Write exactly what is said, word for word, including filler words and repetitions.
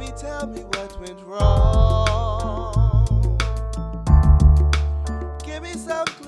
Baby, tell me what went wrong. Give me some